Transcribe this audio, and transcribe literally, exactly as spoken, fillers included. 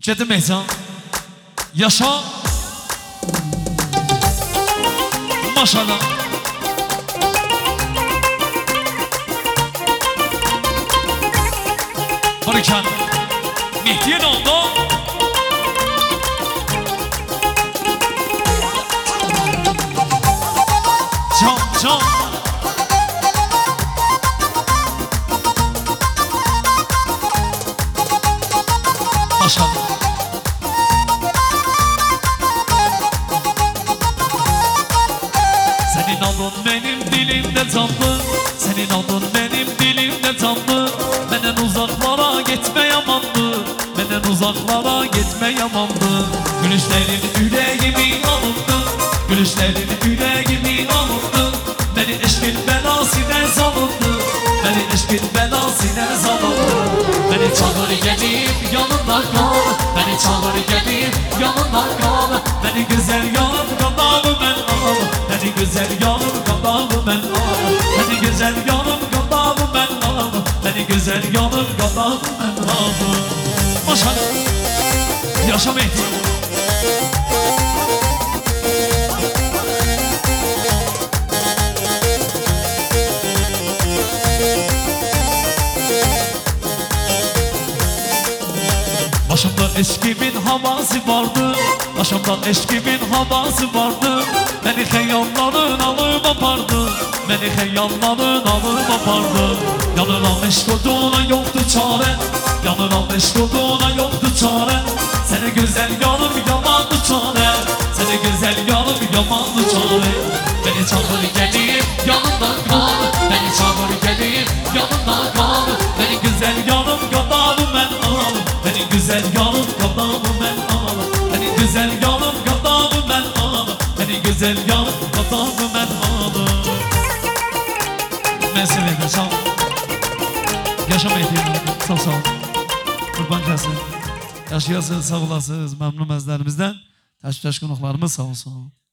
Gedim Mehcan. Yaşa. Maşallah. Barikan. Mehdi'ye ne oldu? Can, can. Maşallah. Senin adın benim dilimde canlı, senin adın benim dilimde canlı. Benden uzaklara gitme yamandı, benden uzaklara gitme yamandı. Gülüşlerin yüreğimi alındı, gülüşlerin yüreğimi alındı. Beni eşkin belasine salındı, beni eşkin belasine salındı. Beni çağır gelip yanında kal, beni çağır gelip yanında kal. Beni güzel yanım kadavı ben al, beni güzel yanım kadavı ben al. Beni güzel yanım kadavı ben al, beni güzel yanım kadavı ben al. Maşallah. Yaşa Mehdi. Başımda eşkimin havası vardı, başımda eşkimin havası vardı. Beni heyalların alıp apardı, beni heyalların alıp apardı. Yanına meşk olduğuna yoktu çare, yanına meşk olduğuna yoktu çare. Seni güzel yanım yamandı çare, seni güzel yanım yamandı çare. Beni çağır gelip yanımda kal, beni çağır gelip yanımda kal. Beni güzel yanım kadavı ben al, beni güzel yanım kadavı ben al. Beni güzel yanım kadavı ben al, beni güzel yanım kadavı ben al. Ben severim, sağ ol. Yaşamayı diyelim, sağ ol, sağ ol. Kurban gelsin. Yaşayasınız, sağ olasınız, memnun bezlerimizden. Teşvik konuklarımız sağ olsun.